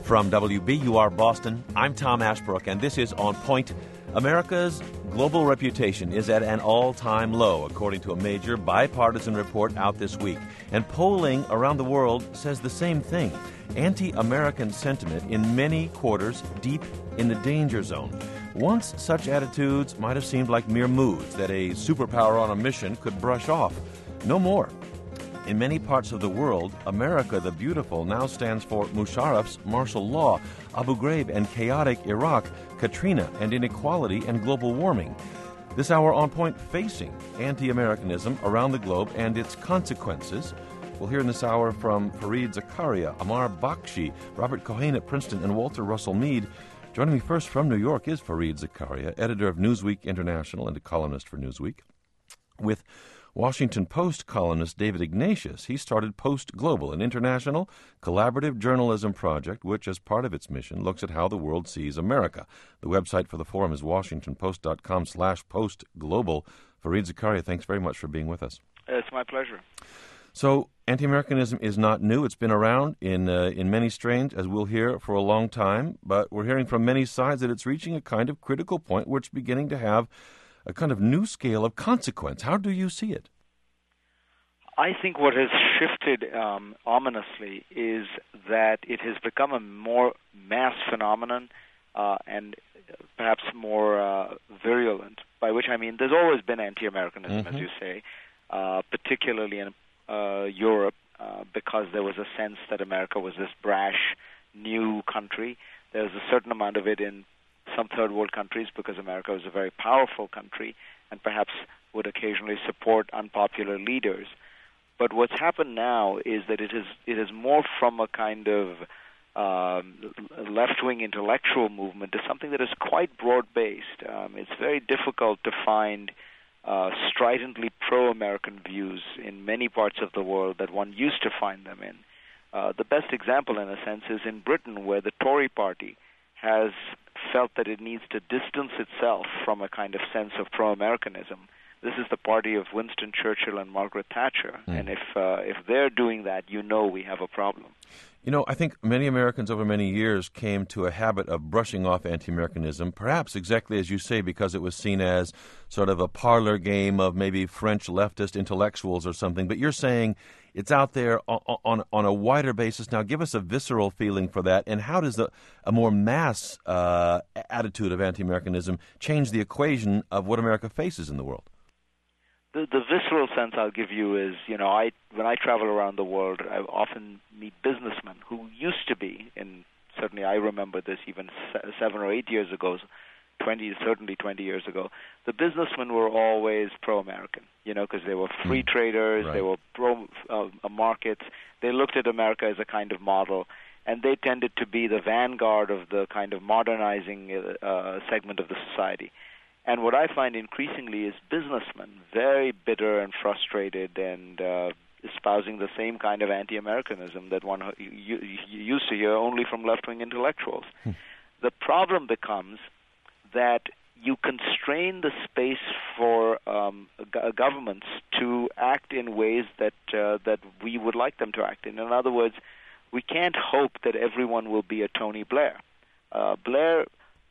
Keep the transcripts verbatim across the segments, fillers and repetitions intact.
From W B U R Boston, I'm Tom Ashbrook, and this is On Point. America's global reputation is at an all-time low, according to a major bipartisan report out this week. And polling around the world says the same thing. Anti-American sentiment in many quarters deep in the danger zone. Once such attitudes might have seemed like mere moods that a superpower on a mission could brush off. No more. In many parts of the world, America the Beautiful now stands for Musharraf's martial law, Abu Ghraib and chaotic Iraq, Katrina and inequality and global warming. This hour On Point, facing anti-Americanism around the globe and its consequences. We'll hear in this hour from Fareed Zakaria, Amar Bakshi, Robert Cohen at Princeton, and Walter Russell Mead. Joining me first from New York is Fareed Zakaria, editor of Newsweek International and a columnist for Newsweek. With Washington Post columnist David Ignatius, he started Post Global, an international collaborative journalism project which, as part of its mission, looks at how the world sees America. The website for the forum is washingtonpost.com slash postglobal. Fareed Zakaria, thanks very much for being with us. It's my pleasure. So, anti-Americanism is not new. It's been around in uh, in many strains, as we'll hear, for a long time. But we're hearing from many sides that it's reaching a kind of critical point where it's beginning to have a kind of new scale of consequence. How do you see it? I think what has shifted um, ominously is that it has become a more mass phenomenon uh, and perhaps more uh, virulent, by which I mean there's always been anti-Americanism, mm-hmm. as you say, uh, particularly in uh, Europe, uh, because there was a sense that America was this brash, new country. There's a certain amount of it in some third world countries because America was a very powerful country and perhaps would occasionally support unpopular leaders. But what's happened now is that it is it is more from a kind of um, left-wing intellectual movement to something that is quite broad-based. Um, it's very difficult to find uh, stridently pro-American views in many parts of the world that one used to find them in. Uh, the best example, in a sense, is in Britain, where the Tory party has felt that it needs to distance itself from a kind of sense of pro-Americanism. This is the party of Winston Churchill and Margaret Thatcher, mm. and if uh, if they're doing that, you know we have a problem. You know, I think many Americans over many years came to a habit of brushing off anti-Americanism, perhaps exactly as you say, because it was seen as sort of a parlor game of maybe French leftist intellectuals or something. But you're saying it's out there on, on, on a wider basis. Now, give us a visceral feeling for that, and how does the, a more mass uh, attitude of anti-Americanism change the equation of what America faces in the world? The, the visceral sense I'll give you is, you know, I when I travel around the world, I often meet businessmen who used to be, and certainly I remember this even se- seven or eight years ago, twenty, certainly twenty years ago, the businessmen were always pro-American, you know, because they were free mm. traders, right. they were pro-markets, uh, they looked at America as a kind of model, and they tended to be the vanguard of the kind of modernizing uh, segment of the society. And what I find increasingly is businessmen, very bitter and frustrated and uh, espousing the same kind of anti-Americanism that one you, you used to hear only from left-wing intellectuals. Hmm. The problem becomes that you constrain the space for um, g- governments to act in ways that uh, that we would like them to act in. In other words, we can't hope that everyone will be a Tony Blair. Uh, Blair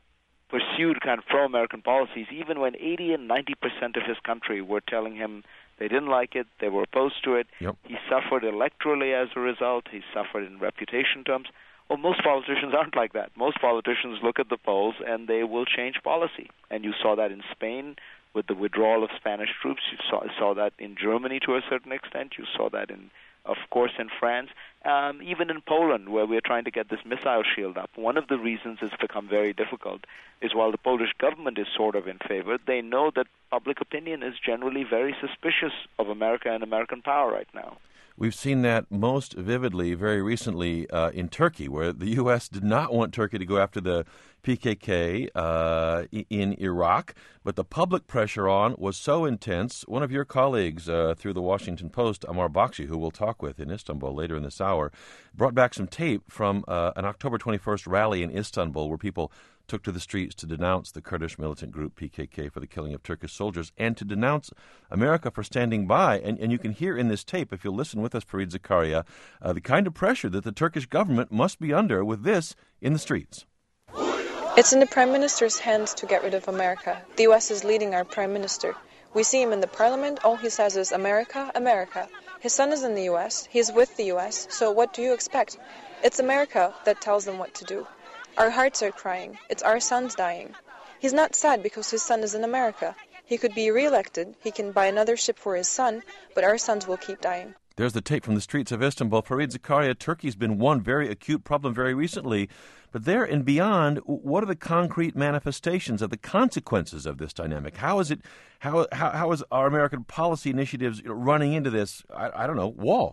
pursued kind of pro-American policies even when eighty and ninety percent of his country were telling him they didn't like it, they were opposed to it. Yep. He suffered electorally as a result. He suffered in reputation terms. Well, most politicians aren't like that. Most politicians look at the polls and they will change policy. And you saw that in Spain with the withdrawal of Spanish troops. You saw, saw that in Germany to a certain extent. You saw that, in, of course, in France. Um, even in Poland, where we're trying to get this missile shield up. One of the reasons it's become very difficult is while the Polish government is sort of in favor, they know that public opinion is generally very suspicious of America and American power right now. We've seen that most vividly very recently uh, in Turkey, where the U S did not want Turkey to go after the P K K uh, in Iraq, but the public pressure on was so intense. One of your colleagues uh, through the Washington Post, Amar Bakshi, who we'll talk with in Istanbul later in this hour, brought back some tape from uh, an October twenty-first rally in Istanbul where people took to the streets to denounce the Kurdish militant group P K K for the killing of Turkish soldiers and to denounce America for standing by. And, and you can hear in this tape, if you'll listen with us, Fareed Zakaria, uh, the kind of pressure that the Turkish government must be under with this in the streets. It's in the Prime Minister's hands to get rid of America. The U S is leading our Prime Minister. We see him in the Parliament. All he says is America, America. His son is in the U S. He's with the U S. So what do you expect? It's America that tells them what to do. Our hearts are crying. It's our sons dying. He's not sad because his son is in America. He could be re-elected. He can buy another ship for his son, but our sons will keep dying. There's the tape from the streets of Istanbul. Fareed Zakaria, Turkey's been one very acute problem very recently. But there and beyond, what are the concrete manifestations of the consequences of this dynamic? How is it? How how, how is our American policy initiatives running into this, I, I don't know, wall?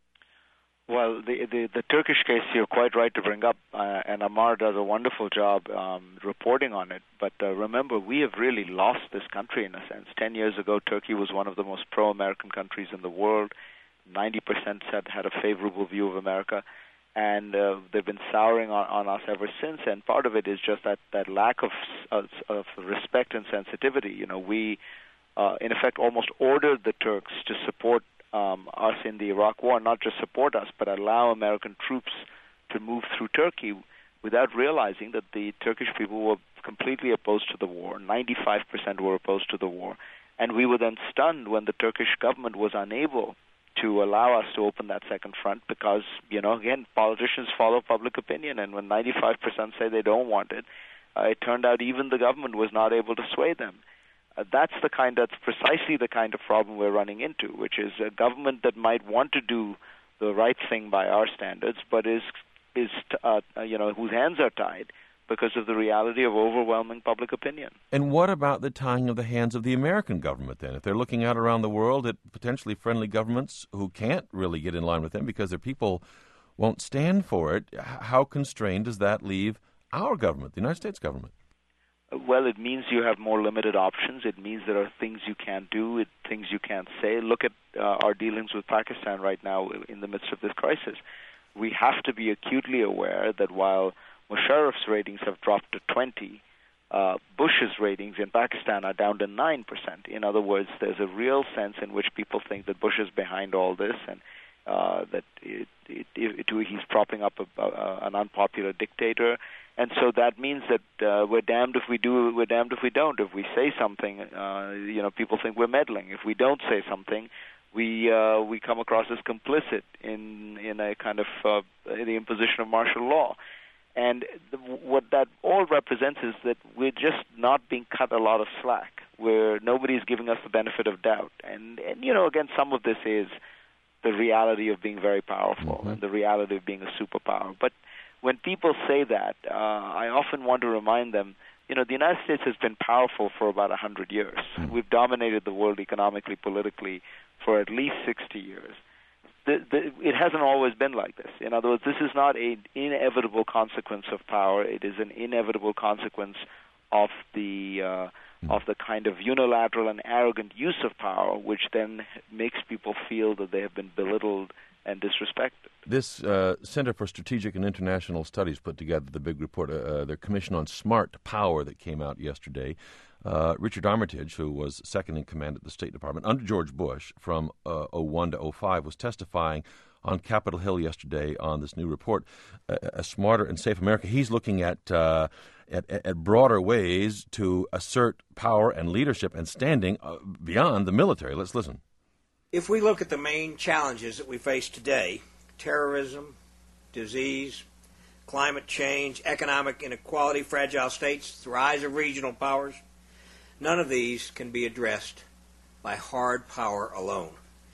Well, the, the the Turkish case you're quite right to bring up, uh, and Amar does a wonderful job um, reporting on it. But uh, remember, we have really lost this country in a sense. Ten years ago, Turkey was one of the most pro-American countries in the world. ninety percent said had a favorable view of America. And uh, they've been souring on, on us ever since. And part of it is just that, that lack of, of of respect and sensitivity. You know, we, uh, in effect, almost ordered the Turks to support um, us in the Iraq War, not just support us, but allow American troops to move through Turkey without realizing that the Turkish people were completely opposed to the war. ninety-five percent were opposed to the war. And we were then stunned when the Turkish government was unable to allow us to open that second front because, you know, again, politicians follow public opinion, and when ninety-five percent say they don't want it, uh, it turned out even the government was not able to sway them. Uh, that's the kind, that's precisely the kind of problem we're running into, which is a government that might want to do the right thing by our standards, but is, is uh, you know, whose hands are tied because of the reality of overwhelming public opinion. And what about the tying of the hands of the American government, then? If they're looking out around the world at potentially friendly governments who can't really get in line with them because their people won't stand for it, how constrained does that leave our government, the United States government? Well, it means you have more limited options. It means there are things you can't do, it, things you can't say. Look at uh, our dealings with Pakistan right now in the midst of this crisis. We have to be acutely aware that while Musharraf's ratings have dropped to twenty. Uh, Bush's ratings in Pakistan are down to nine percent. In other words, there's a real sense in which people think that Bush is behind all this and uh, that it, it, it, it, he's propping up a, a, an unpopular dictator. And so that means that uh, we're damned if we do, we're damned if we don't. If we say something, uh, you know, people think we're meddling. If we don't say something, we uh, we come across as complicit in in a kind of uh, the imposition of martial law. And the, what that all represents is that we're just not being cut a lot of slack, where nobody's giving us the benefit of doubt. And, and you know, again, some of this is the reality of being very powerful mm-hmm. and the reality of being a superpower. But when people say that, uh, I often want to remind them, you know, the United States has been powerful for about one hundred years. Mm-hmm. We've dominated the world economically, politically, for at least sixty years. The, the, it hasn't always been like this. In other words, this is not an inevitable consequence of power. It is an inevitable consequence of the uh, mm. of the kind of unilateral and arrogant use of power, which then makes people feel that they have been belittled and disrespected. This uh, Center for Strategic and International Studies put together the big report, uh, their Commission on Smart Power that came out yesterday. Uh, Richard Armitage, who was second in command at the State Department under George Bush from uh, oh one to oh five, was testifying on Capitol Hill yesterday on this new report, uh, A Smarter and Safe America. He's looking at, uh, at at broader ways to assert power and leadership and standing uh, beyond the military. Let's listen. If we look at the main challenges that we face today, terrorism, disease, climate change, economic inequality, fragile states, the rise of regional powers, none of these can be addressed by hard power alone.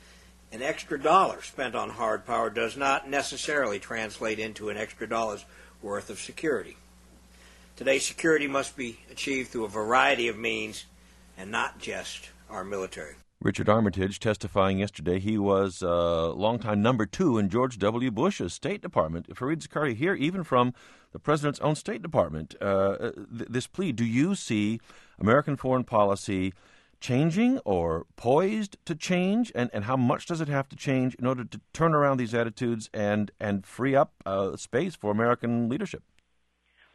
An extra dollar spent on hard power does not necessarily translate into an extra dollar's worth of security. Today, security must be achieved through a variety of means and not just our military. Richard Armitage testifying yesterday. He was uh, longtime number two in George W. Bush's State Department. Fareed Zakaria here, even from the President's own State Department, uh, th- this plea, do you see American foreign policy changing or poised to change? And, and how much does it have to change in order to turn around these attitudes and, and free up uh, space for American leadership?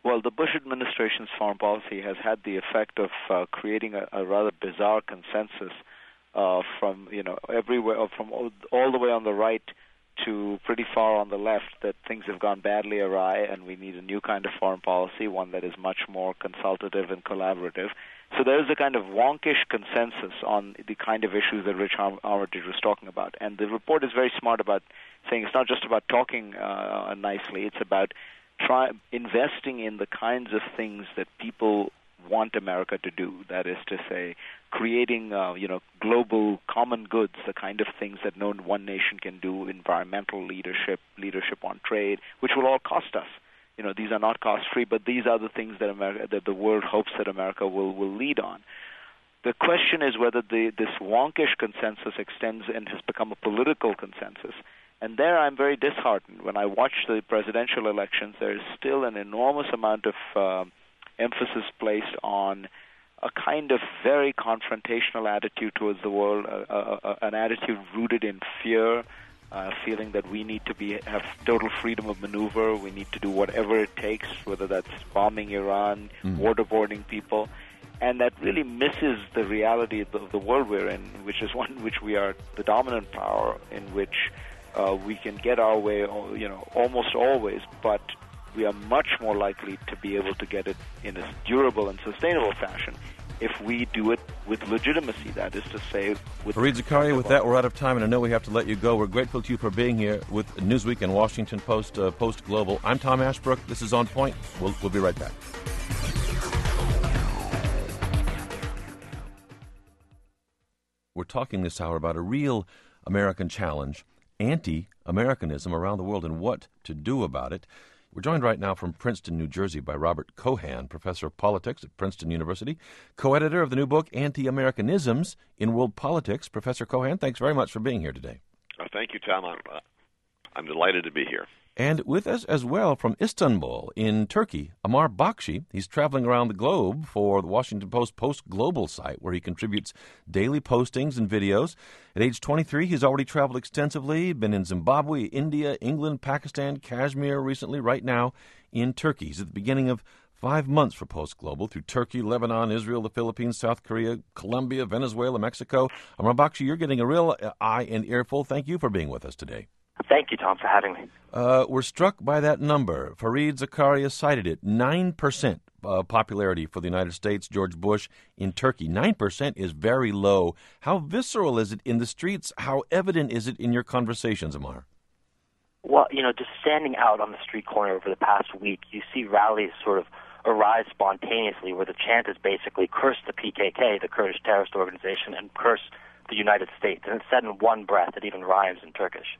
Well, the Bush administration's foreign policy has had the effect of uh, creating a, a rather bizarre consensus uh, from, you know, everywhere, from all, all the way on the right to pretty far on the left, that things have gone badly awry and we need a new kind of foreign policy, one that is much more consultative and collaborative. So there is a kind of wonkish consensus on the kind of issues that Rich Armitage was talking about. And the report is very smart about saying it's not just about talking uh, nicely, it's about try investing in the kinds of things that people want America to do. That is to say, creating, uh, you know, global common goods, the kind of things that no one nation can do, environmental leadership, leadership on trade, which will all cost us. You know, these are not cost-free, but these are the things that America, that the world hopes that America will, will lead on. The question is whether the, this wonkish consensus extends and has become a political consensus. And there I'm very disheartened. When I watch the presidential elections, there is still an enormous amount of uh, emphasis placed on a kind of very confrontational attitude towards the world, uh, uh, uh, an attitude rooted in fear, uh, feeling that we need to be have total freedom of maneuver, we need to do whatever it takes, whether that's bombing Iran, mm. waterboarding people, and that really misses the reality of the, of the world we're in, which is one in which we are the dominant power, in which uh, we can get our way, you know, almost always, but we are much more likely to be able to get it in a durable and sustainable fashion if we do it with legitimacy, that is to say... with Fareed Zakaria, with that, we're out of time, and I know we have to let you go. We're grateful to you for being here with Newsweek and Washington Post, uh, Post Global. I'm Tom Ashbrook. This is On Point. We'll, we'll be right back. We're talking this hour about a real American challenge, anti-Americanism around the world, and what to do about it. We're joined right now from Princeton, New Jersey, by Robert Cohan, professor of politics at Princeton University, co-editor of the new book, Anti-Americanisms in World Politics. Professor Cohan, thanks very much for being here today. Oh, thank you, Tom. I'm, uh, I'm delighted to be here. And with us as well from Istanbul in Turkey, Amar Bakshi. He's traveling around the globe for the Washington Post Post Global site, where he contributes daily postings and videos. At age twenty-three, he's already traveled extensively, been in Zimbabwe, India, England, Pakistan, Kashmir recently, right now in Turkey. He's at the beginning of five months for Post Global through Turkey, Lebanon, Israel, the Philippines, South Korea, Colombia, Venezuela, Mexico. Amar Bakshi, you're getting a real eye and earful. Thank you for being with us today. Thank you, Tom, for having me. Uh, we're struck by that number. Fareed Zakaria cited it. nine percent uh, popularity for the United States, George Bush, in Turkey. nine percent is very low. How visceral is it in the streets? How evident is it in your conversations, Amar? Well, you know, just standing out on the street corner over the past week, you see rallies sort of arise spontaneously where the chant is basically curse the P K K, the Kurdish terrorist organization, and curse the United States. And it's said in one breath. It even rhymes in Turkish.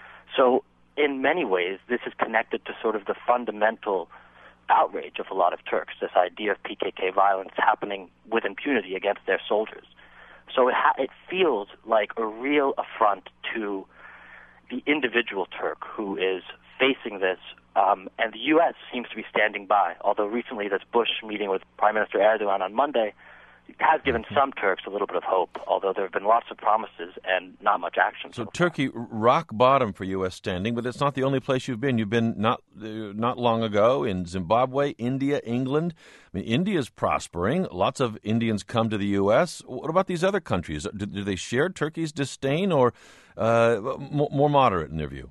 So in many ways, this is connected to sort of the fundamental outrage of a lot of Turks, this idea of P K K violence happening with impunity against their soldiers. So it, ha- it feels like a real affront to the individual Turk who is facing this, um, and the U S seems to be standing by, although recently this Bush meeting with Prime Minister Erdogan on Monday has given some Turks a little bit of hope, although there have been lots of promises and not much action. So, so Turkey, rock bottom for U S standing, but it's not the only place you've been. You've been not uh, not long ago in Zimbabwe, India, England. I mean, India's prospering. Lots of Indians come to the U S. What about these other countries? Do, do they share Turkey's disdain, or uh, more, more moderate in their view?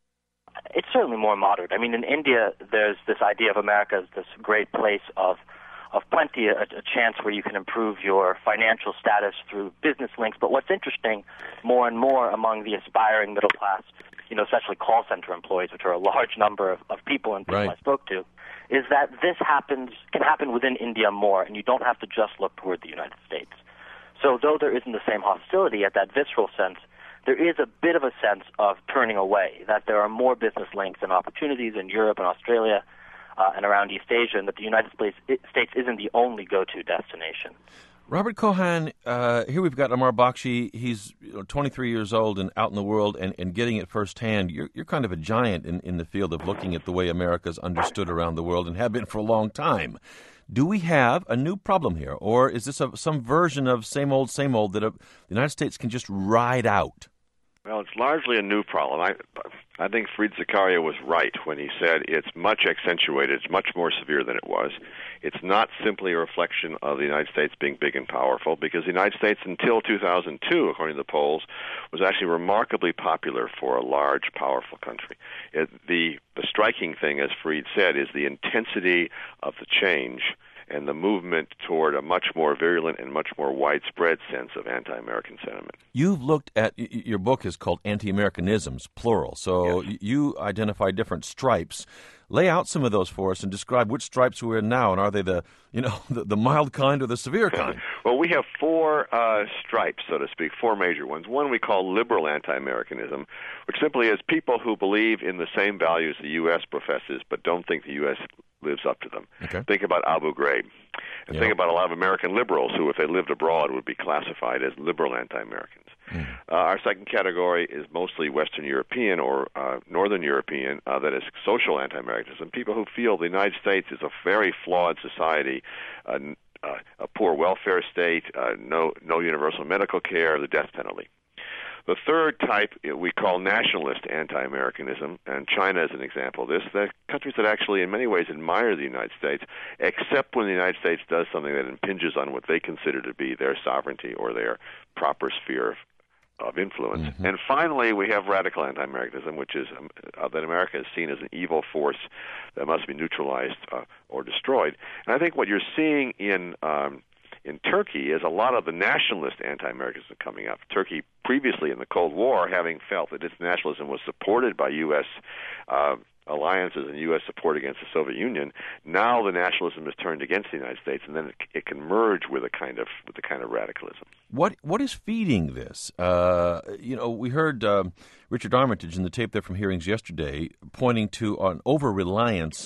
It's certainly more moderate. I mean, in India, there's this idea of America as this great place of of plenty, a, a chance where you can improve your financial status through business links. But what's interesting more and more among the aspiring middle class, you know, especially call center employees, which are a large number of, of people and people right. I spoke to, is that this happens can happen within India more, and you don't have to just look toward the United States. So though there isn't the same hostility at that visceral sense, there is a bit of a sense of turning away, that there are more business links and opportunities in Europe and Australia Uh, and around East Asia, and that the United States, States isn't the only go-to destination. Robert Cohan, uh, here we've got Amar Bakshi. He's you know, twenty-three years old and out in the world and, and getting it firsthand. You're, you're kind of a giant in, in the field of looking at the way America's understood around the world and have been for a long time. Do we have a new problem here, or is this a, some version of same old, same old that a, the United States can just ride out? Well, it's largely a new problem. I I think Fareed Zakaria was right when he said it's much accentuated, it's much more severe than it was. It's not simply a reflection of the United States being big and powerful, because the United States until two thousand two, according to the polls, was actually remarkably popular for a large, powerful country. It, the, the striking thing, as Fareed said, is the intensity of the change and the movement toward a much more virulent and much more widespread sense of anti-American sentiment. You've looked at, your book is called Anti-Americanisms, plural, so yes. you identify different stripes. Lay out some of those for us and describe which stripes we're in now, and are they the, you know, the, the mild kind or the severe kind? Well, we have four uh, stripes, so to speak, four major ones. One we call liberal anti-Americanism, which simply is people who believe in the same values the U S professes but don't think the U S lives up to them. Okay. Think about Abu Ghraib. And Yep. think about a lot of American liberals who, if they lived abroad, would be classified as liberal anti-Americans. Mm. Uh, our second category is mostly Western European or uh, Northern European, uh, that is social anti-Americanism, people who feel the United States is a very flawed society, uh, uh, a poor welfare state, uh, no, no universal medical care, the death penalty. The third type we call nationalist anti-Americanism, and China is an example of this. They're countries that actually in many ways admire the United States, except when the United States does something that impinges on what they consider to be their sovereignty or their proper sphere of, of influence. Mm-hmm. And finally, we have radical anti-Americanism, which is um, uh, that America is seen as an evil force that must be neutralized uh, or destroyed. And I think what you're seeing in... Um, In Turkey is a lot of the nationalist anti-Americanism coming up. Turkey, previously in the Cold War, having felt that its nationalism was supported by U S uh, alliances and U S support against the Soviet Union, now the nationalism is turned against the United States, and then it, it can merge with a kind of with a kind of radicalism. What what is feeding this? Uh, you know, we heard uh, Richard Armitage in the tape there from hearings yesterday pointing to an over-reliance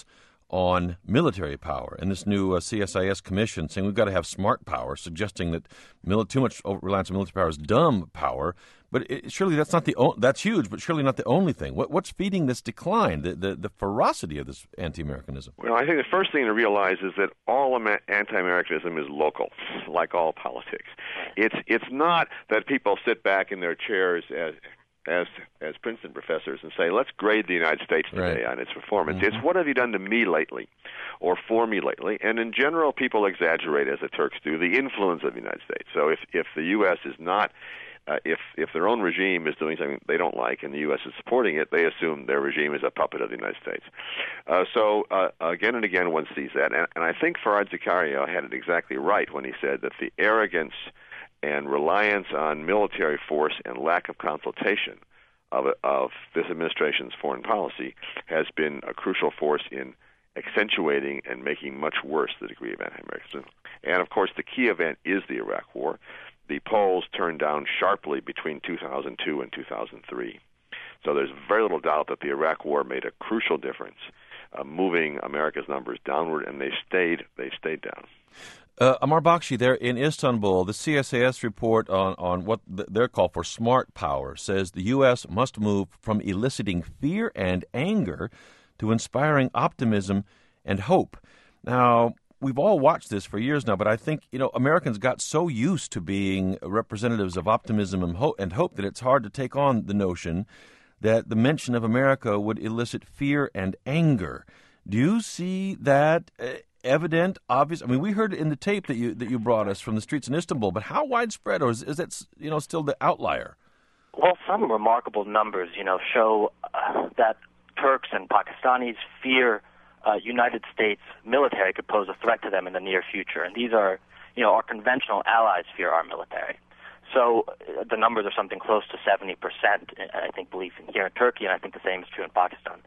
on military power, and this new uh, C S I S commission saying we've got to have smart power, suggesting that mili- too much reliance on military power is dumb power. But it, surely that's not the o- that's huge, but surely not the only thing. What, what's feeding this decline, the, the the ferocity of this anti-Americanism? Well, I think the first thing to realize is that all Amer- anti-Americanism is local, like all politics. It's it's not that people sit back in their chairs as as as Princeton professors and say, let's grade the United States today right. on its performance. Mm-hmm. It's what have you done to me lately or for me lately? And in general, people exaggerate, as the Turks do, the influence of the United States. So if, if the U S is not, uh, if, if their own regime is doing something they don't like and the U S is supporting it, they assume their regime is a puppet of the United States. Uh, so uh, again and again one sees that. And, and I think Fareed Zakaria had it exactly right when he said that the arrogance and reliance on military force and lack of consultation of, of this administration's foreign policy has been a crucial force in accentuating and making much worse the degree of anti-Americanism. And, of course, the key event is the Iraq War. The polls turned down sharply between two thousand two and two thousand three. So there's very little doubt that the Iraq War made a crucial difference, uh, moving America's numbers downward, and they stayed, they stayed down. Uh, Amar Bakshi, there in Istanbul, the C S A S report on, on what th- their call for smart power says the U S must move from eliciting fear and anger to inspiring optimism and hope. Now, we've all watched this for years now, but I think, you know, Americans got so used to being representatives of optimism and hope, and hope that it's hard to take on the notion that the mention of America would elicit fear and anger. Do you see that uh, evident, obvious? I mean, we heard it in the tape that you that you brought us from the streets in Istanbul, but how widespread, or is, is that, you know, still the outlier? Well, some remarkable numbers, you know, show uh, that Turks and Pakistanis fear uh, United States military could pose a threat to them in the near future, and these are, you know, our conventional allies fear our military. So uh, the numbers are something close to seventy percent, I think, belief in here in Turkey, and I think the same is true in Pakistan.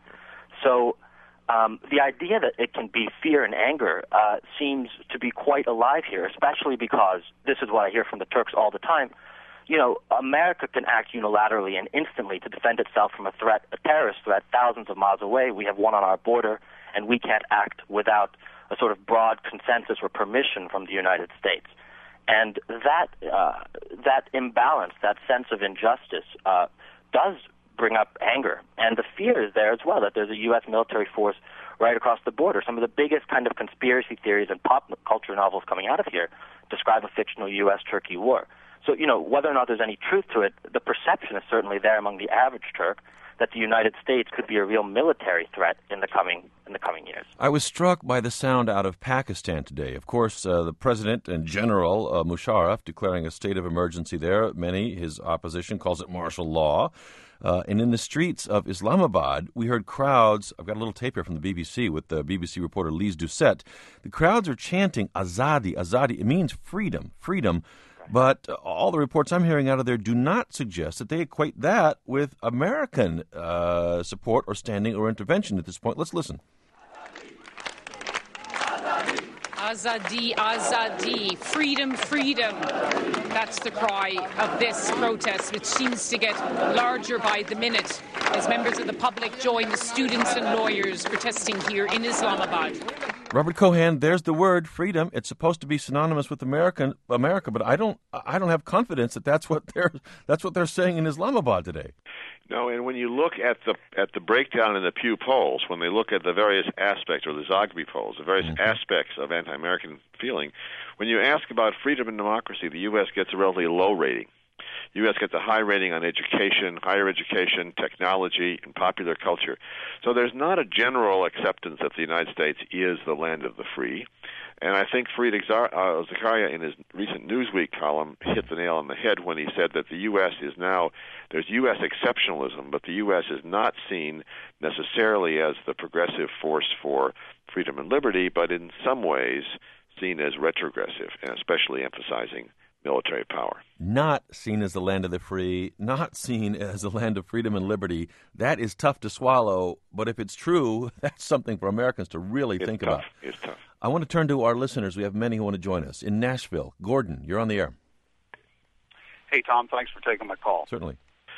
So Um, the idea that it can be fear and anger uh, seems to be quite alive here, especially because this is what I hear from the Turks all the time. You know, America can act unilaterally and instantly to defend itself from a threat, a terrorist threat, thousands of miles away. We have one on our border, and we can't act without a sort of broad consensus or permission from the United States. And that uh, that imbalance, that sense of injustice, uh, does bring up anger, and the fear is there as well that there's a U S military force right across the border. Some of the biggest kind of conspiracy theories and pop culture novels coming out of here describe a fictional U S Turkey war. So, you know, whether or not there's any truth to it, the perception is certainly there among the average Turk that the United States could be a real military threat in the coming in the coming years. I was struck by the sound out of Pakistan today. Of course, uh, the president and general uh, Musharraf declaring a state of emergency there. Many, his opposition, calls it martial law. Uh, and in the streets of Islamabad, we heard crowds. I've got a little tape here from the B B C with the B B C reporter Lise Doucette. The crowds are chanting Azadi, Azadi. It means freedom, freedom. But all the reports I'm hearing out of there do not suggest that they equate that with American uh, support or standing or intervention at this point. Let's listen. Azadi, Azadi, freedom, freedom. That's the cry of this protest, which seems to get larger by the minute as members of the public join the students and lawyers protesting here in Islamabad. Robert Cohen, there's the word freedom. It's supposed to be synonymous with American America, but I don't I don't have confidence that that's what they're that's what they're saying in Islamabad today. No, and when you look at the at the breakdown in the Pew polls, when they look at the various aspects, or the Zogby polls, the various mm-hmm. aspects of anti-American feeling, when you ask about freedom and democracy, the U S gets a relatively low rating. The U S gets a high rating on education, higher education, technology, and popular culture. So there's not a general acceptance that the United States is the land of the free. And I think Fareed uh, Zakaria, in his recent Newsweek column, hit the nail on the head when he said that the U S is now, there's U S exceptionalism, but the U S is not seen necessarily as the progressive force for freedom and liberty, but in some ways seen as retrogressive, and especially emphasizing military power. Not seen as the land of the free, not seen as the land of freedom and liberty. That is tough to swallow, but if it's true, that's something for Americans to really it's think tough. about. It's tough. I want to turn to our listeners. We have many who want to join us. In Nashville, Gordon, you're on the air. Hey, Tom, thanks for taking my call. Certainly.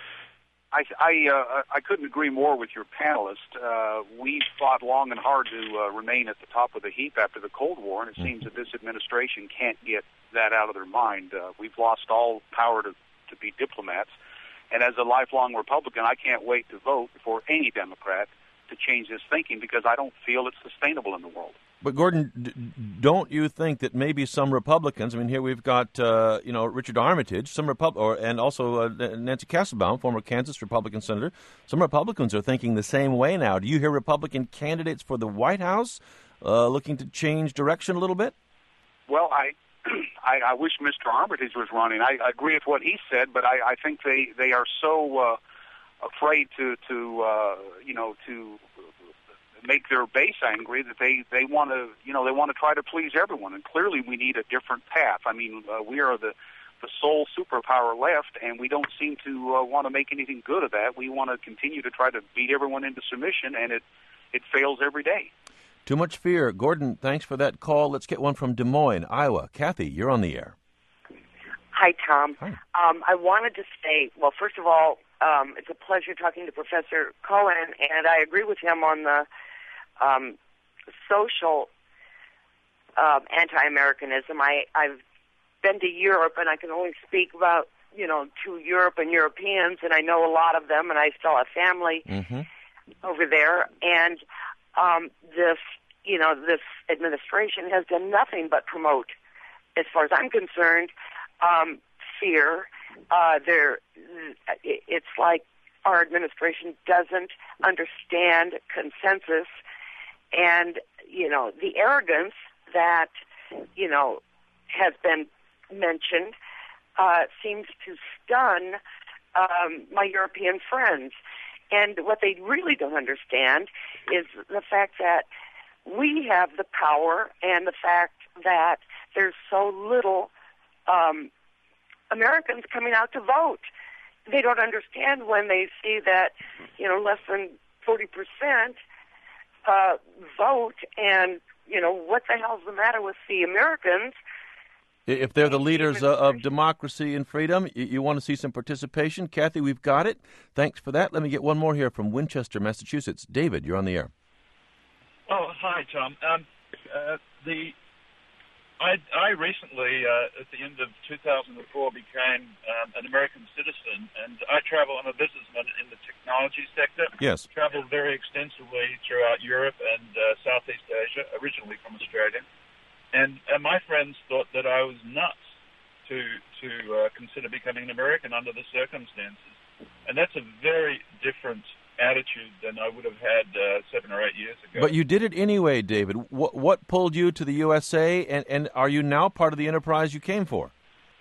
I I, uh, I couldn't agree more with your panelist. Uh, we fought long and hard to uh, remain at the top of the heap after the Cold War, and it mm-hmm. seems that this administration can't get that out of their mind. Uh, we've lost all power to, to be diplomats, and as a lifelong Republican, I can't wait to vote for any Democrat to change this thinking because I don't feel it's sustainable in the world. But Gordon, d- don't you think that maybe some Republicans? I mean, here we've got uh, you know Richard Armitage, some Repub- or and also uh, Nancy Kasselbaum, former Kansas Republican senator. Some Republicans are thinking the same way now. Do you hear Republican candidates for the White House uh, looking to change direction a little bit? Well, I I, I wish Mister Armitage was running. I, I agree with what he said, but I, I think they they are so uh, afraid to to uh, you know to. make their base angry that they they want to you know they want to try to please everyone, and clearly we need a different path. I mean, uh, we are the the sole superpower left, and we don't seem to uh, want to make anything good of that. We want to continue to try to beat everyone into submission, and it it fails every day. Too much fear. Gordon, thanks for that call. Let's get one from Des Moines, Iowa. Kathy, you're on the air. Hi, Tom. Hi. Um, I wanted to say, well, first of all, um, it's a pleasure talking to Professor Cohen, and I agree with him on the Um, social uh, anti-Americanism. I, I've been to Europe, and I can only speak about, you know, to Europe and Europeans, and I know a lot of them, and I still have family mm-hmm. over there. And um, this, you know, this administration has done nothing but promote, as far as I'm concerned, um, fear. Uh, there, it's like our administration doesn't understand consensus. And, you know, the arrogance that, you know, has been mentioned uh, seems to stun um, my European friends. And what they really don't understand is the fact that we have the power and the fact that there's so little um, Americans coming out to vote. They don't understand when they see that, you know, less than forty percent Uh, vote, and, you know, what the hell's the matter with the Americans? If they're the leaders uh, of democracy and freedom, you, you want to see some participation. Kathy, we've got it. Thanks for that. Let me get one more here from Winchester, Massachusetts. David, you're on the air. Oh, hi, Tom. Um, uh, the I, I recently, uh, at the end of two thousand four, became um, an American citizen, and I travel. I'm a businessman in the technology sector. Yes. Traveled very extensively throughout Europe and uh, Southeast Asia, originally from Australia. And uh, my friends thought that I was nuts to to uh, consider becoming an American under the circumstances. And that's a very different attitude than I would have had uh, seven or eight years ago. But you did it anyway, David. What, what pulled you to the U S A, and, and are you now part of the enterprise you came for?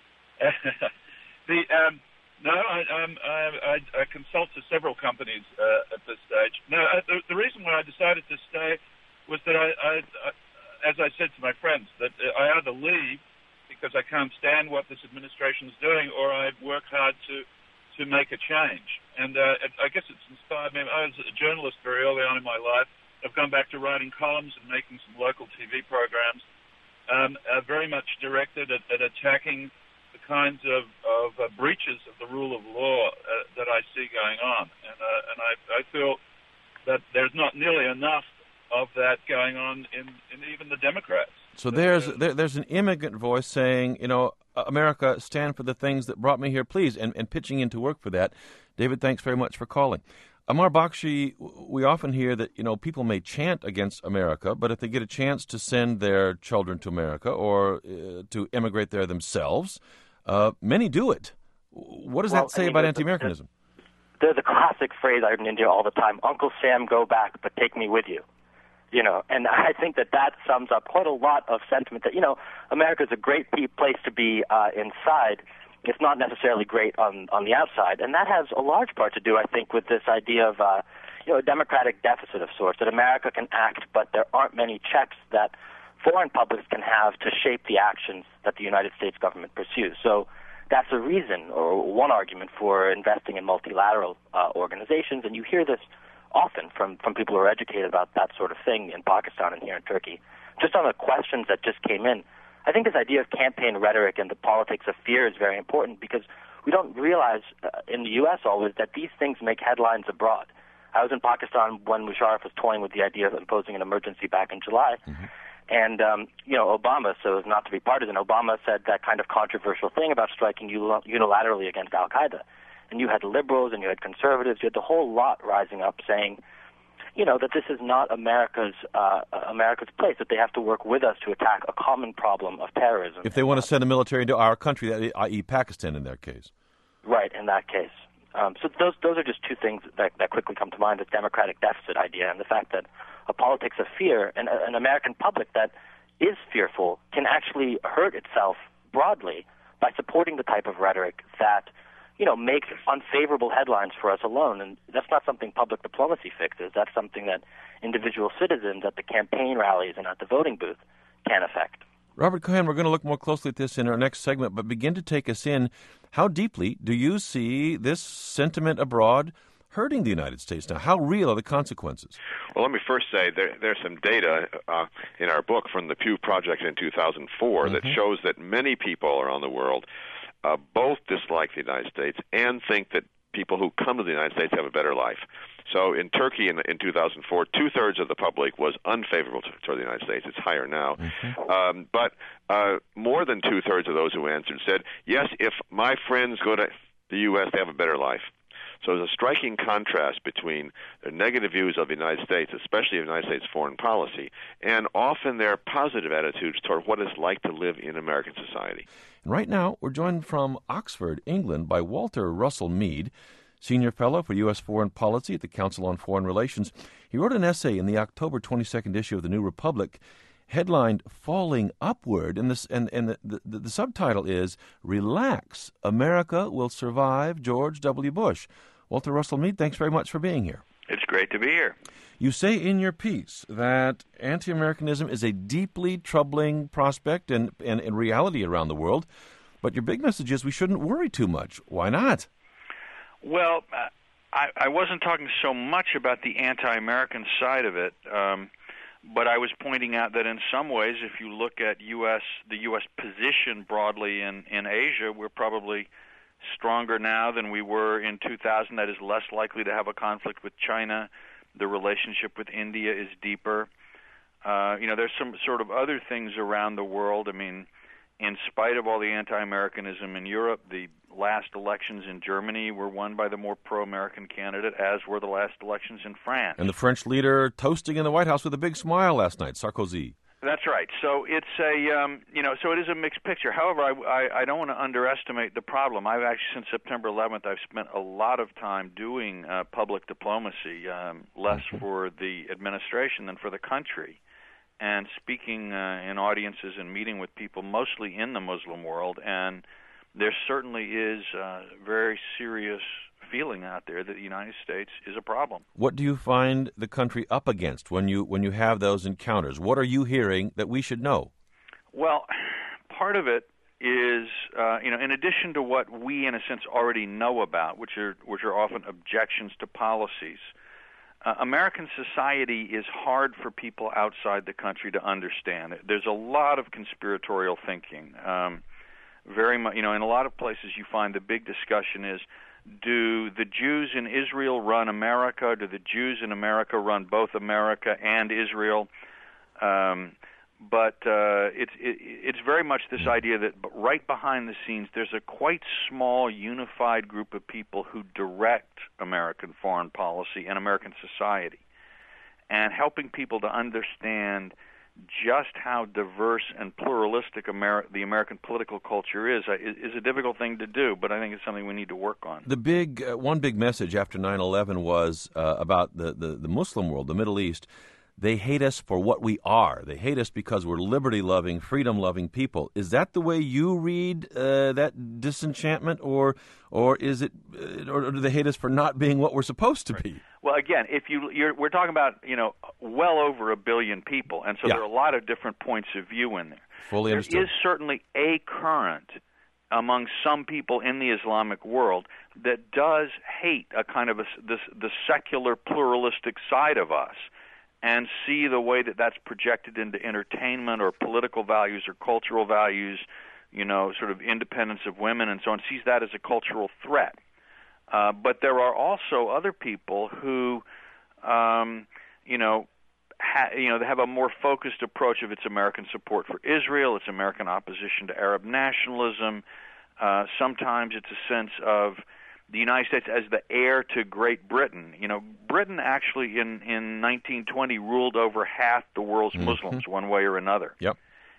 the um, No, I, um, I, I, I consult to several companies uh, at this stage. No, uh, the, the reason why I decided to stay was that I, I, I as I said to my friends, that I either leave because I can't stand what this administration is doing, or I work hard to to make a change. And uh, I guess it's inspired me. I was a journalist very early on in my life. I've gone back to writing columns and making some local T V programs, um, uh, very much directed at, at attacking the kinds of, of uh, breaches of the rule of law uh, that I see going on. And, uh, and I, I feel that there's not nearly enough of that going on in, in even the Democrats. So there's there, there's an immigrant voice saying, you know, America, stand for the things that brought me here, please, and, and pitching in to work for that. David, thanks very much for calling. Amar Bakshi, we often hear that, you know, people may chant against America, but if they get a chance to send their children to America or uh, to immigrate there themselves, uh, many do it. What does well, that say I mean, about the, anti-Americanism? There's a classic phrase I heard in India all the time, Uncle Sam, go back, but take me with you. You know, and I think that that sums up quite a lot of sentiment that, you know, America is a great place to be uh, inside. It's not necessarily great on, on the outside. And that has a large part to do, I think, with this idea of, uh, you know, a democratic deficit of sorts, that America can act, but there aren't many checks that foreign publics can have to shape the actions that the United States government pursues. So that's a reason, or one argument, for investing in multilateral uh, organizations. And you hear this often from, from people who are educated about that sort of thing in Pakistan and here in Turkey. Just on the questions that just came in, I think this idea of campaign rhetoric and the politics of fear is very important, because we don't realize uh, in the U S always that these things make headlines abroad. I was in Pakistan when Musharraf was toying with the idea of imposing an emergency back in July. Mm-hmm. And, um, you know, Obama, so as not to be partisan, Obama said that kind of controversial thing about striking unilaterally against al-Qaeda. And you had liberals and you had conservatives, you had the whole lot rising up saying, you know, that this is not America's uh, America's place, that they have to work with us to attack a common problem of terrorism. If they want to send the military into our country, that is. Pakistan in their case. Right, in that case. Um, so those those are just two things that, that quickly come to mind, the democratic deficit idea and the fact that a politics of fear and an American public that is fearful can actually hurt itself broadly by supporting the type of rhetoric that, you know, makes unfavorable headlines for us alone. And that's not something public diplomacy fixes. That's something that individual citizens at the campaign rallies and at the voting booth can affect. Robert Cohen, we're going to look more closely at this in our next segment, but begin to take us in. How deeply do you see this sentiment abroad hurting the United States now? How real are the consequences? Well, let me first say there, there's some data uh, in our book from the Pew Project in two thousand four mm-hmm. that shows that many people around the world uh, both dislike the United States and think that people who come to the United States have a better life. So in Turkey in, in two thousand four, two-thirds of the public was unfavorable to, toward the United States. It's higher now. Mm-hmm. Um, but uh, more than two-thirds of those who answered said, yes, if my friends go to the U S, they have a better life. So there's a striking contrast between their negative views of the United States, especially of the United States foreign policy, and often their positive attitudes toward what it's like to live in American society. And right now, we're joined from Oxford, England, by Walter Russell Mead, Senior Fellow for U S Foreign Policy at the Council on Foreign Relations. He wrote an essay in the October twenty-second issue of the New Republic headlined Falling Upward, and, this, and, and the, the, the subtitle is Relax, America Will Survive George W. Bush. Walter Russell Mead, thanks very much for being here. It's great to be here. You say in your piece that anti-Americanism is a deeply troubling prospect and, and, and reality around the world, but your big message is we shouldn't worry too much. Why not? Well, uh, I, I wasn't talking so much about the anti-American side of it, um, but I was pointing out that in some ways, if you look at U S the U S position broadly in, in Asia, we're probably stronger now than we were in two thousand. That is less likely to have a conflict with China. The relationship with India is deeper. Uh, you know, there's some sort of other things around the world. I mean, in spite of all the anti-Americanism in Europe, the last elections in Germany were won by the more pro-American candidate, as were the last elections in France. And the French leader toasting in the White House with a big smile last night, Sarkozy. That's right. So it's a, um, you know, so it is a mixed picture. However, I, I, I don't want to underestimate the problem. I've actually, since September eleventh, I've spent a lot of time doing uh, public diplomacy, um, less mm-hmm. for the administration than for the country, and speaking uh, in audiences and meeting with people mostly in the Muslim world. And there certainly is a very serious feeling out there that the United States is a problem. What do you find the country up against when you when you have those encounters? What are you hearing that we should know? Well, part of it is, uh, you know, in addition to what we, in a sense, already know about, which are which are often objections to policies, uh, American society is hard for people outside the country to understand. There's a lot of conspiratorial thinking. Um, very much, you know, in a lot of places you find the big discussion is, do the Jews in Israel run America? Do the Jews in America run both America and Israel? Um, but uh, it's it, it's very much this idea that right behind the scenes there's a quite small unified group of people who direct American foreign policy and American society, and helping people to understand just how diverse and pluralistic Amer- the American political culture is, uh, is is a difficult thing to do, but I think it's something we need to work on. The big uh, one big message after nine eleven was uh, about the, the, the Muslim world, the Middle East. They hate us for what we are. They hate us because we're liberty-loving, freedom-loving people. Is that the way you read uh, that disenchantment, or or is it, uh, or do they hate us for not being what we're supposed to be? Well, again, if you you're, we're talking about you know well over a billion people, and so yeah. there are a lot of different points of view in there. Fully there understood. There is certainly a current among some people in the Islamic world that does hate a kind of a, this the secular pluralistic side of us, and see the way that that's projected into entertainment or political values or cultural values, you know, sort of independence of women and so on, sees that as a cultural threat. Uh, but there are also other people who, um, you know, ha- you know, they have a more focused approach of its American support for Israel, its American opposition to Arab nationalism. Uh, sometimes it's a sense of the United States as the heir to Great Britain. You know, Britain actually in, in nineteen twenty ruled over half the world's mm-hmm. Muslims one way or another. Yep.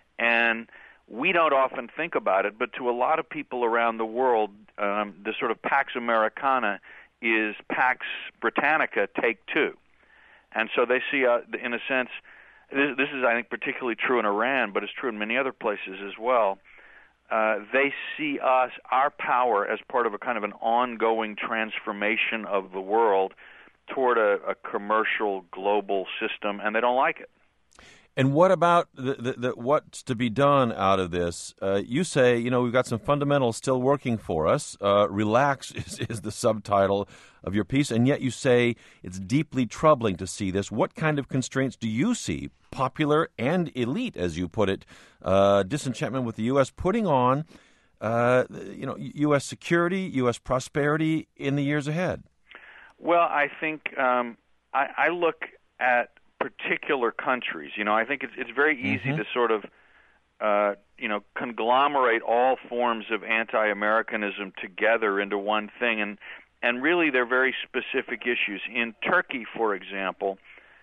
And we don't often think about it, but to a lot of people around the world, um, the sort of Pax Americana is Pax Britannica take two. And so they see, uh, in a sense, this, this is, I think, particularly true in Iran, but it's true in many other places as well. Uh, they see us, our power, as part of a kind of an ongoing transformation of the world toward a, a commercial global system, and they don't like it. And what about the, the, the, what's to be done out of this? Uh, you say, you know, we've got some fundamentals still working for us. Uh, relax is, is the subtitle of your piece, and yet you say it's deeply troubling to see this. What kind of constraints do you see, popular and elite, as you put it, uh, disenchantment with the U S putting on, uh, you know, U S security, U S prosperity in the years ahead? Well, I think um, I, I look at particular countries. You know, I think it's it's very easy mm-hmm. to sort of, uh, you know, conglomerate all forms of anti-Americanism together into one thing, and and really they're very specific issues. In Turkey, for example,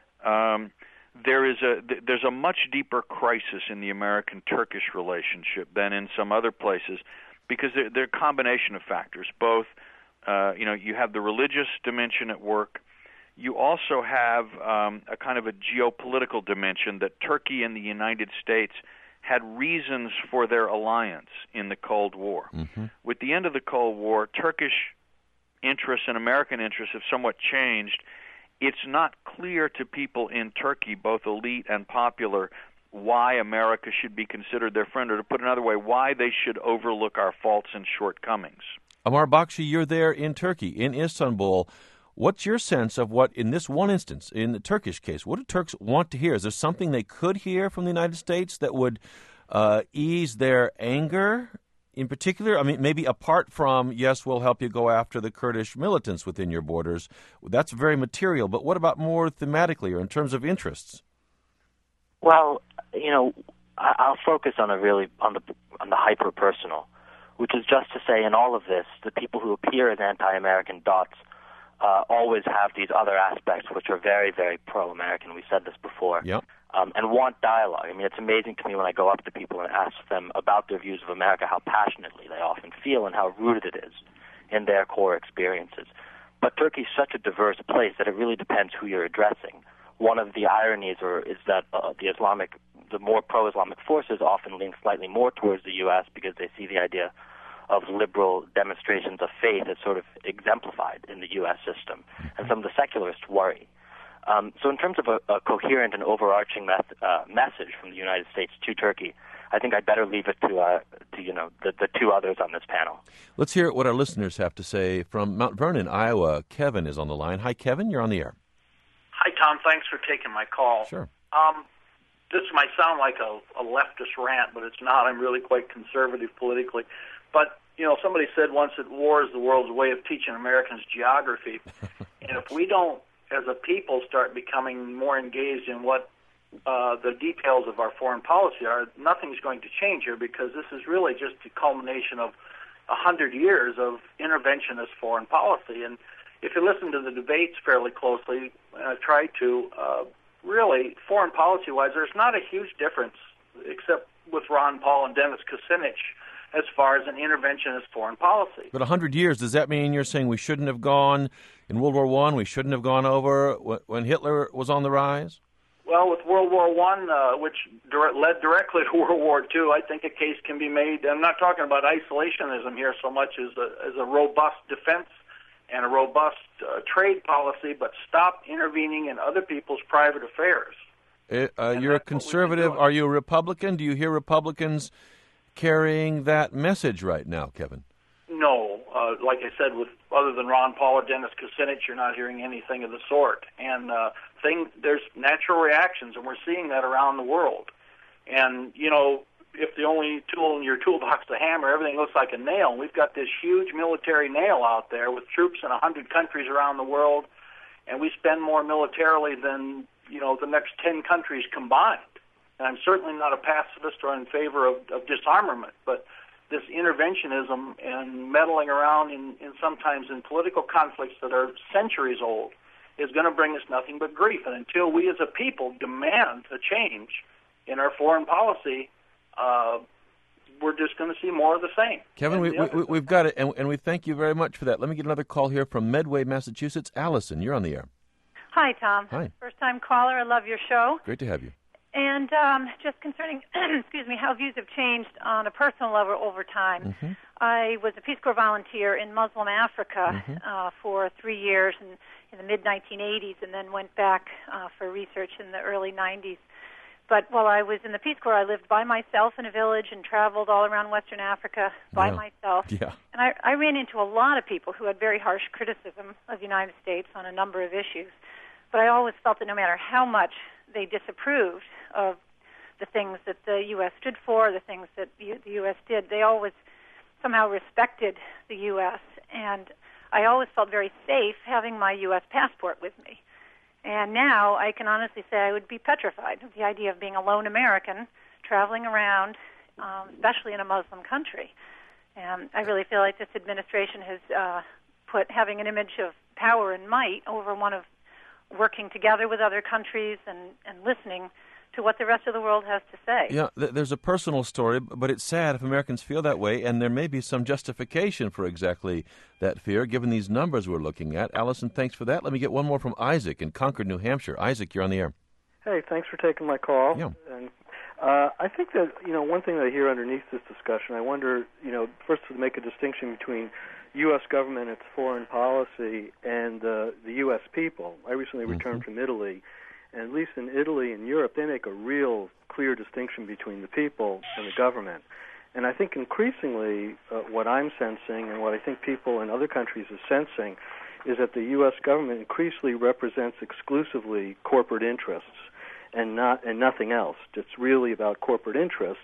um, there is a there's a much deeper crisis in the American-Turkish relationship than in some other places, because they're, they're a combination of factors. Both, uh, you know, you have the religious dimension at work. You also have um, a kind of a geopolitical dimension that Turkey and the United States had reasons for their alliance in the Cold War. Mm-hmm. With the end of the Cold War, Turkish interests and American interests have somewhat changed. It's not clear to people in Turkey, both elite and popular, why America should be considered their friend, or to put another way, why they should overlook our faults and shortcomings. Amar Bakshi, you're there in Turkey, in Istanbul. What's your sense of what, in this one instance, in the Turkish case, what do Turks want to hear? Is there something they could hear from the United States that would uh, ease their anger in particular? I mean, maybe apart from, yes, we'll help you go after the Kurdish militants within your borders. That's very material. But what about more thematically or in terms of interests? Well, you know, I'll focus on a really on the on the hyper personal, which is just to say, in all of this, the people who appear as anti-American dots Uh, always have these other aspects which are very, very pro-American. We said this before. Yep. um, and want dialogue. I mean, it's amazing to me when I go up to people and ask them about their views of America, how passionately they often feel and how rooted it is in their core experiences. But Turkey is such a diverse place that it really depends who you're addressing. One of the ironies or is that uh, the Islamic, the more pro-Islamic forces often lean slightly more towards the U S because they see the idea of liberal demonstrations of faith as sort of exemplified in the U S system. And some of the secularists worry. Um, so in terms of a, a coherent and overarching meth- uh, message from the United States to Turkey, I think I'd better leave it to, uh, to you know, the, the two others on this panel. Let's hear what our listeners have to say. From Mount Vernon, Iowa, Kevin is on the line. Hi, Kevin. You're on the air. Hi, Tom. Thanks for taking my call. Sure. Um, this might sound like a, a leftist rant, but it's not. I'm really quite conservative politically. But, you know, somebody said once that war is the world's way of teaching Americans geography. And if we don't, as a people, start becoming more engaged in what uh, the details of our foreign policy are, nothing's going to change here, because this is really just the culmination of a hundred years of interventionist foreign policy. And if you listen to the debates fairly closely, and I try to, uh, really, foreign policy-wise, there's not a huge difference, except with Ron Paul and Dennis Kucinich, as far as an interventionist foreign policy. But a hundred years, does that mean you're saying we shouldn't have gone in World War One, we shouldn't have gone over when Hitler was on the rise? Well, with World War One, uh, which direct, led directly to World War Two, I think a case can be made. I'm not talking about isolationism here so much as a, as a robust defense and a robust uh, trade policy, but stop intervening in other people's private affairs. Uh, uh, you're a conservative. Are you a Republican? Do you hear Republicans carrying that message right now, Kevin? No. Uh, like I said, with other than Ron Paul or Dennis Kucinich, you're not hearing anything of the sort. And uh, thing, there's natural reactions, and we're seeing that around the world. And, you know, if the only tool in your toolbox is a hammer, everything looks like a nail. And we've got this huge military nail out there with troops in a hundred countries around the world, and we spend more militarily than, you know, the next ten countries combined. And I'm certainly not a pacifist or in favor of, of disarmament, but this interventionism and meddling around in, in sometimes in political conflicts that are centuries old is going to bring us nothing but grief. And until we as a people demand a change in our foreign policy, uh, we're just going to see more of the same. Kevin, we, we, we've got it, and, and we thank you very much for that. Let me get another call here from Medway, Massachusetts. Allison, you're on the air. Hi, Tom. Hi. First-time caller. I love your show. Great to have you. And um, just concerning, excuse me, how views have changed on a personal level over time. Mm-hmm. I was a Peace Corps volunteer in Muslim Africa mm-hmm. uh, for three years in, in the mid nineteen eighties, and then went back uh, for research in the early nineties. But while I was in the Peace Corps, I lived by myself in a village and traveled all around Western Africa by yeah. myself. Yeah. And I, I ran into a lot of people who had very harsh criticism of the United States on a number of issues. But I always felt that no matter how much they disapproved of the things that the U S stood for, the things that the U S did, they always somehow respected the U S And I always felt very safe having my U S passport with me. And now I can honestly say I would be petrified of the idea of being a lone American traveling around, um, especially in a Muslim country. And I really feel like this administration has uh, put having an image of power and might over one of working together with other countries and, and listening to what the rest of the world has to say. Yeah, th- there's a personal story, but it's sad if Americans feel that way, and there may be some justification for exactly that fear, given these numbers we're looking at. Allison, thanks for that. Let me get one more from Isaac in Concord, New Hampshire. Isaac, you're on the air. Hey, thanks for taking my call. Yeah. And uh, I think that, you know, one thing that I hear underneath this discussion, I wonder, you know, first to make a distinction between U S government, its foreign policy, and uh, the U S people. I recently mm-hmm. returned from Italy, and at least in Italy and Europe, they make a real clear distinction between the people and the government. And I think increasingly uh, what I'm sensing and what I think people in other countries are sensing is that the U S government increasingly represents exclusively corporate interests and not and nothing else. It's really about corporate interests.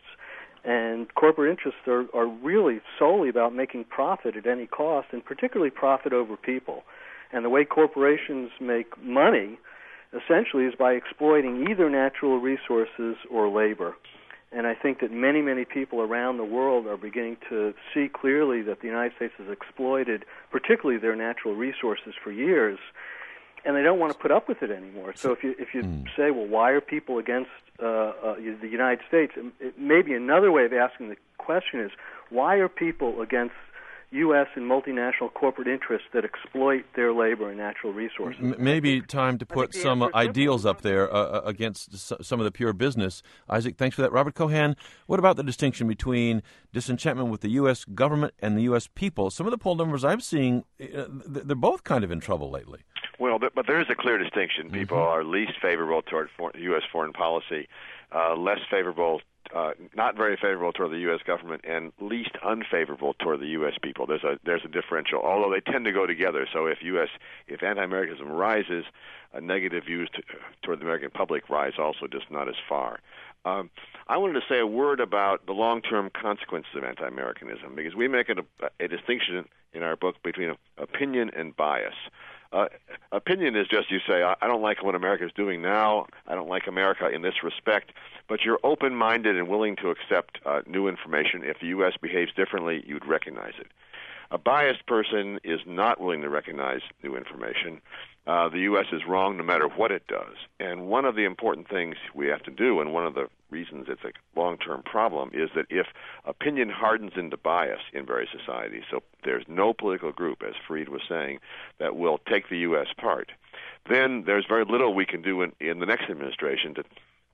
And corporate interests are, are really solely about making profit at any cost, and particularly profit over people. And the way corporations make money, essentially, is by exploiting either natural resources or labor. And I think that many, many people around the world are beginning to see clearly that the United States has exploited particularly their natural resources for years. and they don't want to put up with it anymore. So if you if you mm. say, well, why are people against uh, uh, the United States? It, maybe another way of asking the question is, why are people against U S and multinational corporate interests that exploit their labor and natural resources? M- maybe time to put some uh, ideals up there uh, against s- some of the pure business. Isaac, thanks for that. Robert Cohan, what about the distinction between disenchantment with the U S government and the U S people? Some of the poll numbers I'm seeing, uh, they're both kind of in trouble lately. Well, but there is a clear distinction. People mm-hmm. are least favorable toward for- U S foreign policy, uh, less favorable Uh, not very favorable toward the U S government, and least unfavorable toward the U S people. There's a there's a differential, although they tend to go together. So if U S if anti-Americanism rises, uh, negative views to, toward the American public rise also, just not as far. Um, I wanted to say a word about the long-term consequences of anti-Americanism, because we make a, a distinction in our book between opinion and bias. Uh, opinion is just you say, I, I don't like what America is doing now. I don't like America in this respect. But you're open-minded and willing to accept uh, new information. If the U S behaves differently, you'd recognize it. A biased person is not willing to recognize new information. Uh, the U S is wrong no matter what it does. And one of the important things we have to do, and one of the reasons it's a long-term problem, is that if opinion hardens into bias in various societies, so there's no political group, as Fried was saying, that will take the U S part, then there's very little we can do in, in the next administration to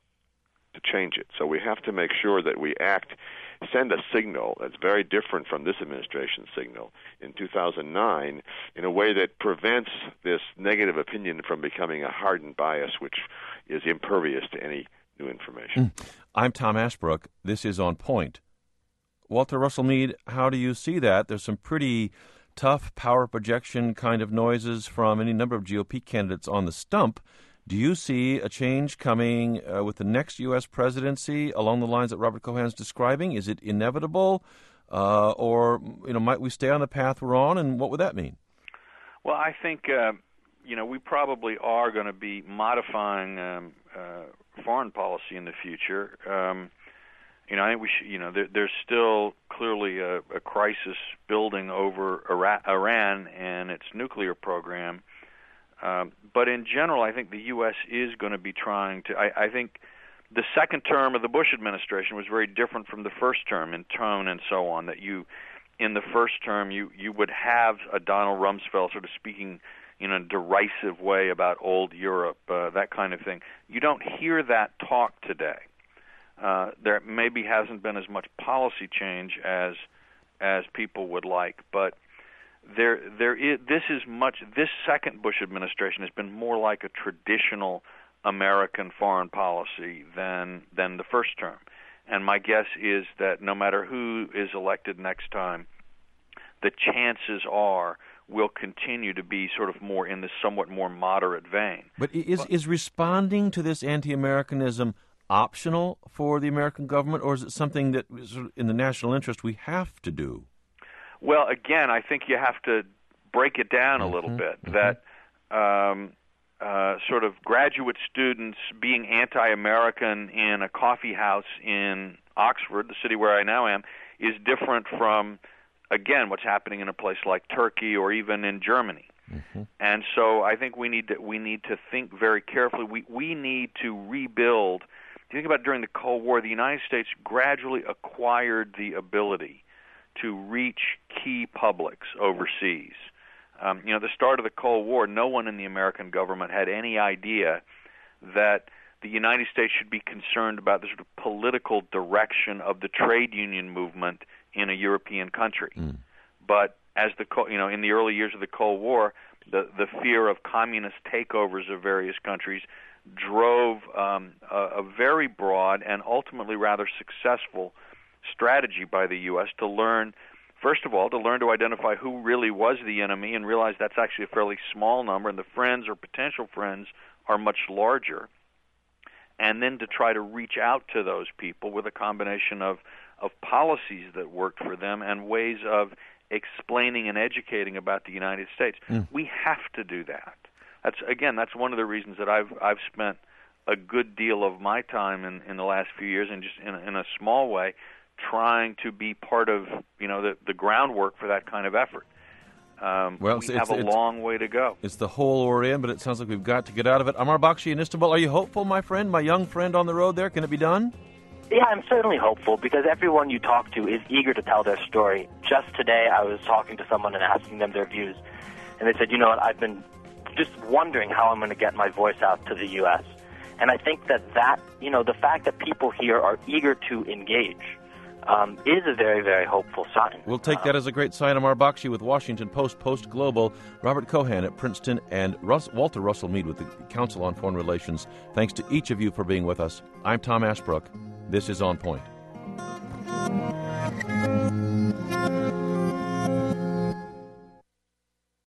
to change it. So we have to make sure that we act, send a signal that's very different from this administration's signal in two thousand nine in a way that prevents this negative opinion from becoming a hardened bias which is impervious to any new information. Mm. I'm Tom Ashbrook. This is On Point. Walter Russell Mead, how do you see that? There's some pretty tough power projection kind of noises from any number of G O P candidates on the stump. Do you see a change coming uh, with the next U S presidency along the lines that Robert Cohan is describing? Is it inevitable, uh, or you know, might we stay on the path we're on, and what would that mean? Well, I think uh, you know we probably are going to be modifying um, uh, foreign policy in the future. Um, you know, I think we should, you know there, there's still clearly a, a crisis building over Iran and its nuclear program. Um, but in general, I think the U S is going to be trying to. I, I think the second term of the Bush administration was very different from the first term in tone and so on. That you, in the first term, you, you would have a Donald Rumsfeld sort of speaking in a derisive way about old Europe, uh, that kind of thing. You don't hear that talk today. Uh, there maybe hasn't been as much policy change as as people would like, but. There, there is. This is much. This second Bush administration has been more like a traditional American foreign policy than than the first term. And my guess is that no matter who is elected next time, the chances are will continue to be sort of more in the somewhat more moderate vein. But is but, is responding to this anti-Americanism optional for the American government, or is it something that is in the national interest we have to do? Well, again, I think you have to break it down a little mm-hmm, bit. mm-hmm. That um, uh, sort of graduate students being anti-American in a coffee house in Oxford, the city where I now am, is different from, again, what's happening in a place like Turkey or even in Germany. Mm-hmm. And so I think we need to we need to think very carefully. We we need to rebuild. If you think about it, during the Cold War, the United States gradually acquired the ability to reach key publics overseas. Um, you know, at the start of the Cold War, no one in the American government had any idea that the United States should be concerned about the sort of political direction of the trade union movement in a European country. Mm. But as the you know, in the early years of the Cold War, the the fear of communist takeovers of various countries drove um, a, a very broad and ultimately rather successful strategy by the U S to learn, first of all, to learn to identify who really was the enemy and realize that's actually a fairly small number and the friends or potential friends are much larger, and then to try to reach out to those people with a combination of, of policies that worked for them and ways of explaining and educating about the United States. Mm. We have to do that. That's again, that's one of the reasons that I've I've spent a good deal of my time in, in the last few years, and just in, in a small way, trying to be part of, you know, the, the groundwork for that kind of effort. um, well, we it's, have a it's, long way to go. It's the hole we're in, but it sounds like we've got to get out of it. Amar Bakshi in Istanbul, are you hopeful, my friend, my young friend on the road there? Can it be done? Yeah, I'm certainly hopeful because everyone you talk to is eager to tell their story. Just today, I was talking to someone and asking them their views, and they said, you know what, I've been just wondering how I'm going to get my voice out to the U S And I think that that, you know, the fact that people here are eager to engage um, is a very, very hopeful sign. We'll take that as a great sign. Amar Bakshi with Washington Post, Post Global, Robert Cohan at Princeton, and Russ, Walter Russell Mead with the Council on Foreign Relations. Thanks to each of you for being with us. I'm Tom Ashbrook. This is On Point.